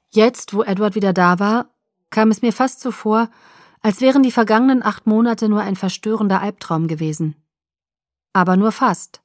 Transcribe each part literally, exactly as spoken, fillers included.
Jetzt, wo Edward wieder da war, kam es mir fast so vor, als wären die vergangenen acht Monate nur ein verstörender Albtraum gewesen. Aber nur fast.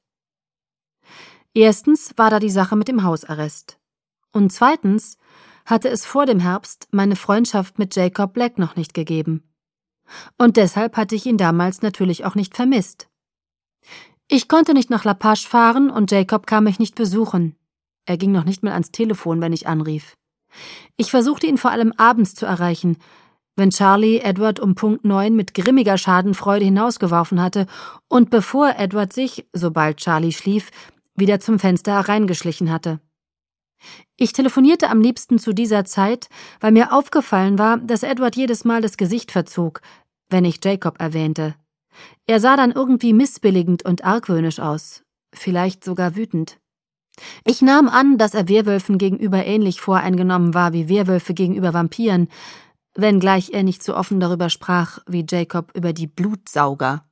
Erstens war da die Sache mit dem Hausarrest. Und zweitens hatte es vor dem Herbst meine Freundschaft mit Jacob Black noch nicht gegeben. Und deshalb hatte ich ihn damals natürlich auch nicht vermisst. Ich konnte nicht nach La Page fahren und Jacob kam mich nicht besuchen. Er ging noch nicht mal ans Telefon, wenn ich anrief. Ich versuchte ihn vor allem abends zu erreichen, wenn Charlie Edward um Punkt neun mit grimmiger Schadenfreude hinausgeworfen hatte und bevor Edward sich, sobald Charlie schlief, wieder zum Fenster hereingeschlichen hatte. Ich telefonierte am liebsten zu dieser Zeit, weil mir aufgefallen war, dass Edward jedes Mal das Gesicht verzog, wenn ich Jacob erwähnte. Er sah dann irgendwie missbilligend und argwöhnisch aus, vielleicht sogar wütend. Ich nahm an, dass er Werwölfen gegenüber ähnlich voreingenommen war wie Werwölfe gegenüber Vampiren, wenngleich er nicht so offen darüber sprach wie Jacob über die Blutsauger.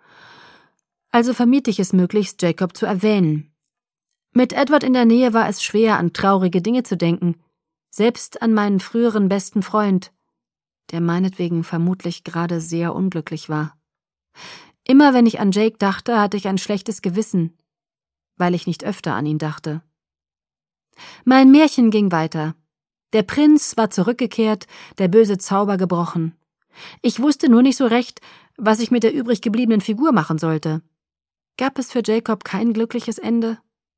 Also vermied ich es möglichst, Jacob zu erwähnen. Mit Edward in der Nähe war es schwer, an traurige Dinge zu denken, selbst an meinen früheren besten Freund, der meinetwegen vermutlich gerade sehr unglücklich war. Immer wenn ich an Jake dachte, hatte ich ein schlechtes Gewissen, weil ich nicht öfter an ihn dachte. Mein Märchen ging weiter. Der Prinz war zurückgekehrt, der böse Zauber gebrochen. Ich wusste nur nicht so recht, was ich mit der übrig gebliebenen Figur machen sollte. Gab es für Jacob kein glückliches Ende?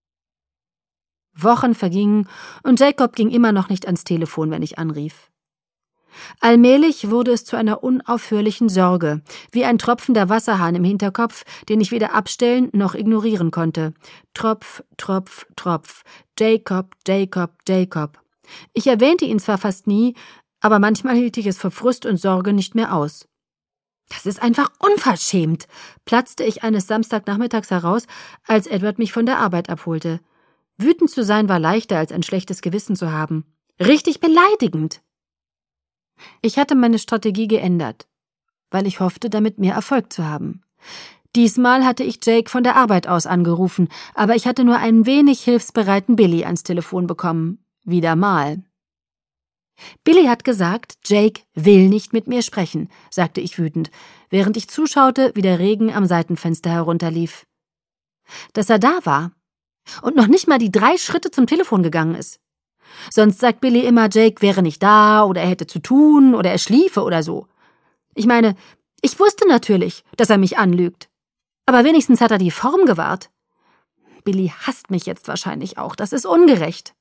Wochen vergingen und Jacob ging immer noch nicht ans Telefon, wenn ich anrief. Allmählich wurde es zu einer unaufhörlichen Sorge, wie ein tropfender Wasserhahn im Hinterkopf, den ich weder abstellen noch ignorieren konnte. Tropf, Tropf, Tropf. Jacob, Jacob, Jacob. Ich erwähnte ihn zwar fast nie, aber manchmal hielt ich es vor Frust und Sorge nicht mehr aus. »Das ist einfach unverschämt«, platzte ich eines Samstagnachmittags heraus, als Edward mich von der Arbeit abholte. Wütend zu sein war leichter, als ein schlechtes Gewissen zu haben. Richtig beleidigend. Ich hatte meine Strategie geändert, weil ich hoffte, damit mehr Erfolg zu haben. Diesmal hatte ich Jake von der Arbeit aus angerufen, aber ich hatte nur einen wenig hilfsbereiten Billy ans Telefon bekommen. Wieder mal. Billy hat gesagt, Jake will nicht mit mir sprechen, sagte ich wütend, während ich zuschaute, wie der Regen am Seitenfenster herunterlief. Dass er da war und noch nicht mal die drei Schritte zum Telefon gegangen ist. Sonst sagt Billy immer, Jake wäre nicht da oder er hätte zu tun oder er schliefe oder so. Ich meine, ich wusste natürlich, dass er mich anlügt. Aber wenigstens hat er die Form gewahrt. Billy hasst mich jetzt wahrscheinlich auch, das ist ungerecht.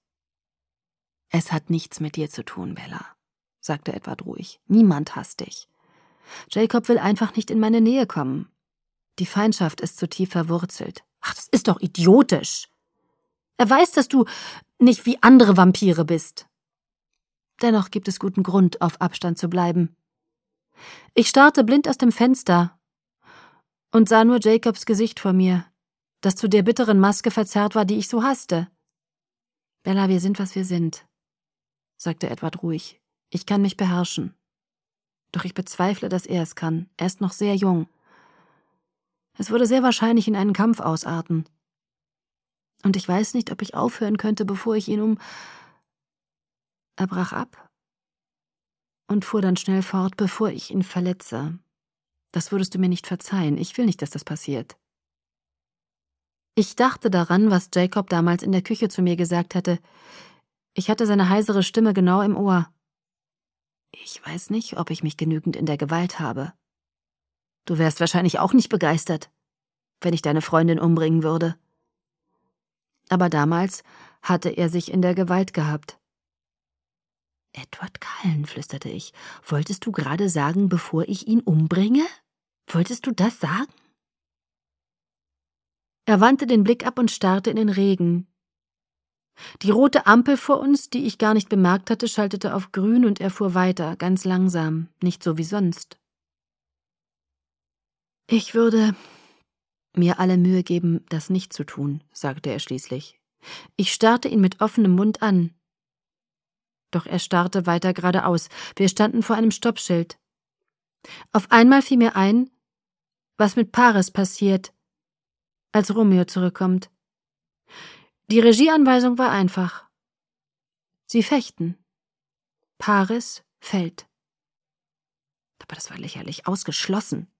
Es hat nichts mit dir zu tun, Bella, sagte Edward ruhig. Niemand hasst dich. Jacob will einfach nicht in meine Nähe kommen. Die Feindschaft ist zu tief verwurzelt. Ach, das ist doch idiotisch. Er weiß, dass du nicht wie andere Vampire bist. Dennoch gibt es guten Grund, auf Abstand zu bleiben. Ich starrte blind aus dem Fenster und sah nur Jacobs Gesicht vor mir, das zu der bitteren Maske verzerrt war, die ich so hasste. Bella, wir sind, was wir sind, sagte Edward ruhig. Ich kann mich beherrschen. Doch ich bezweifle, dass er es kann. Er ist noch sehr jung. Es würde sehr wahrscheinlich in einen Kampf ausarten. Und ich weiß nicht, ob ich aufhören könnte, bevor ich ihn um... Er brach ab und fuhr dann schnell fort, bevor ich ihn verletze. Das würdest du mir nicht verzeihen. Ich will nicht, dass das passiert. Ich dachte daran, was Jacob damals in der Küche zu mir gesagt hatte. Ich hatte seine heisere Stimme genau im Ohr. Ich weiß nicht, ob ich mich genügend in der Gewalt habe. Du wärst wahrscheinlich auch nicht begeistert, wenn ich deine Freundin umbringen würde. Aber damals hatte er sich in der Gewalt gehabt. Edward Cullen, flüsterte ich, wolltest du gerade sagen, bevor ich ihn umbringe? Wolltest du das sagen? Er wandte den Blick ab und starrte in den Regen. Die rote Ampel vor uns, die ich gar nicht bemerkt hatte, schaltete auf grün und er fuhr weiter, ganz langsam, nicht so wie sonst. Ich würde mir alle Mühe geben, das nicht zu tun, sagte er schließlich. Ich starrte ihn mit offenem Mund an. Doch er starrte weiter geradeaus. Wir standen vor einem Stoppschild. Auf einmal fiel mir ein, was mit Paris passiert, als Romeo zurückkommt. Die Regieanweisung war einfach. Sie fechten. Paris fällt. Aber das war lächerlich, ausgeschlossen.